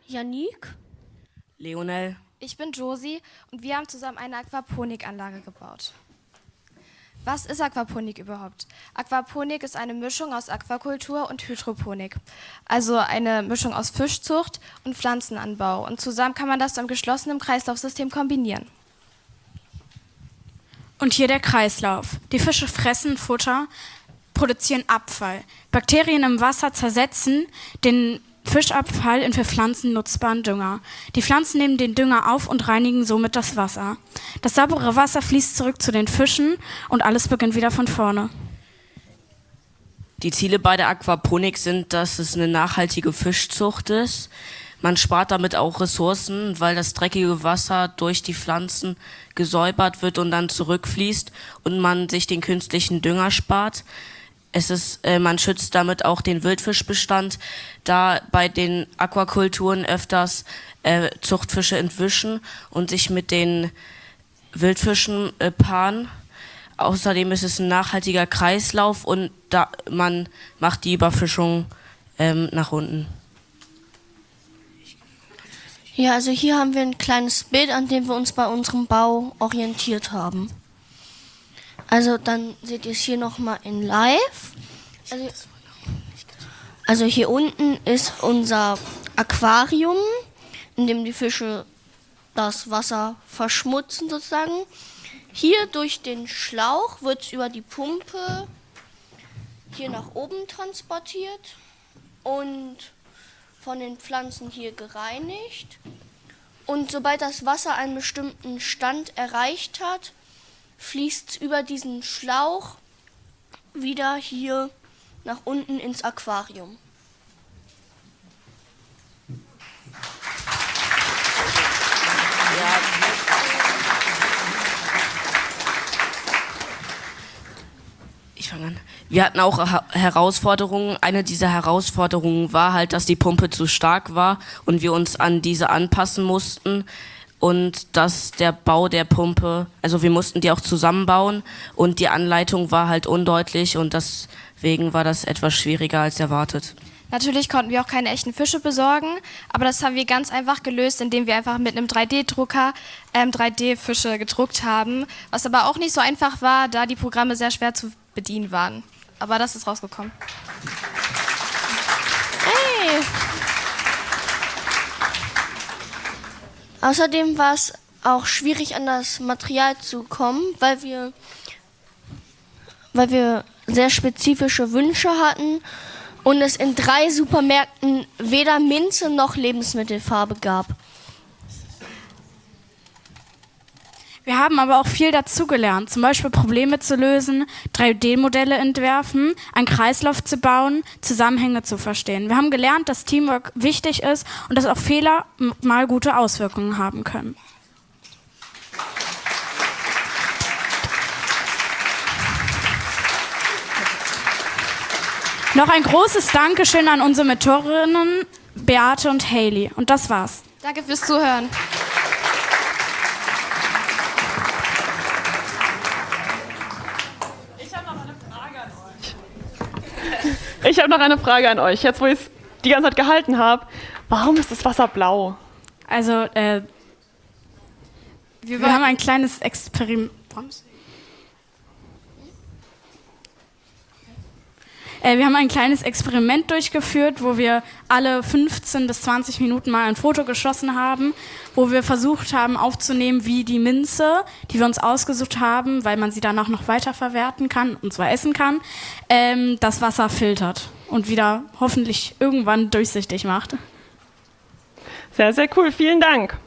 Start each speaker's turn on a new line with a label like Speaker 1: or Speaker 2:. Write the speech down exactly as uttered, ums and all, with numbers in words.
Speaker 1: Yannick.
Speaker 2: Leonel.
Speaker 3: Ich bin Josi und wir haben zusammen eine Aquaponikanlage gebaut. Was ist Aquaponik überhaupt? Aquaponik ist eine Mischung aus Aquakultur und Hydroponik. Also eine Mischung aus Fischzucht und Pflanzenanbau. Und zusammen kann man das zu einem geschlossenen Kreislaufsystem kombinieren.
Speaker 4: Und hier der Kreislauf. Die Fische fressen Futter, produzieren Abfall. Bakterien im Wasser zersetzen den Fischabfall in für Pflanzen nutzbaren Dünger. Die Pflanzen nehmen den Dünger auf und reinigen somit das Wasser. Das saubere Wasser fließt zurück zu den Fischen und alles beginnt wieder von vorne.
Speaker 2: Die Ziele bei der Aquaponik sind, dass es eine nachhaltige Fischzucht ist. Man spart damit auch Ressourcen, weil das dreckige Wasser durch die Pflanzen gesäubert wird und dann zurückfließt und man sich den künstlichen Dünger spart. Es ist, äh, man schützt damit auch den Wildfischbestand, da bei den Aquakulturen öfters äh, Zuchtfische entwischen und sich mit den Wildfischen äh, paaren. Außerdem ist es ein nachhaltiger Kreislauf und da, man macht die Überfischung ähm, nach unten.
Speaker 1: Ja, also hier haben wir ein kleines Bild, an dem wir uns bei unserem Bau orientiert haben. Also dann seht ihr es hier nochmal in live. Also, also hier unten ist unser Aquarium, in dem die Fische das Wasser verschmutzen sozusagen. Hier durch den Schlauch wird es über die Pumpe hier nach oben transportiert und von den Pflanzen hier gereinigt. Und sobald das Wasser einen bestimmten Stand erreicht hat, fließt über diesen Schlauch wieder hier nach unten ins Aquarium.
Speaker 2: Ich fange an. Wir hatten auch Herausforderungen. Eine dieser Herausforderungen war halt, dass die Pumpe zu stark war und wir uns an diese anpassen mussten. Und dass der Bau der Pumpe, also wir mussten die auch zusammenbauen und die Anleitung war halt undeutlich und deswegen war das etwas schwieriger als erwartet.
Speaker 3: Natürlich konnten wir auch keine echten Fische besorgen, aber das haben wir ganz einfach gelöst, indem wir einfach mit einem drei D Drucker ähm, drei D Fische gedruckt haben, was aber auch nicht so einfach war, da die Programme sehr schwer zu bedienen waren. Aber das ist rausgekommen.
Speaker 1: Hey! Außerdem war es auch schwierig, an das Material zu kommen, weil wir, weil wir sehr spezifische Wünsche hatten und es in drei Supermärkten weder Minze noch Lebensmittelfarbe gab.
Speaker 4: Wir haben aber auch viel dazugelernt, zum Beispiel Probleme zu lösen, drei D Modelle entwerfen, einen Kreislauf zu bauen, Zusammenhänge zu verstehen. Wir haben gelernt, dass Teamwork wichtig ist und dass auch Fehler mal gute Auswirkungen haben können. Noch ein großes Dankeschön an unsere Mentorinnen Beate und Hailey. Und das war's.
Speaker 3: Danke fürs Zuhören.
Speaker 5: Ich habe noch eine Frage an euch. Jetzt, wo ich es die ganze Zeit gehalten habe, warum ist das Wasser blau?
Speaker 4: Also, äh, wir, wir haben ein kleines Experiment. Äh, wir haben ein kleines Experiment durchgeführt, wo wir alle fünfzehn bis zwanzig Minuten mal ein Foto geschossen haben, wo wir versucht haben aufzunehmen, wie die Minze, die wir uns ausgesucht haben, weil man sie danach noch weiterverwerten kann, und zwar essen kann, ähm, das Wasser filtert und wieder hoffentlich irgendwann durchsichtig macht.
Speaker 5: Sehr, sehr cool. Vielen Dank.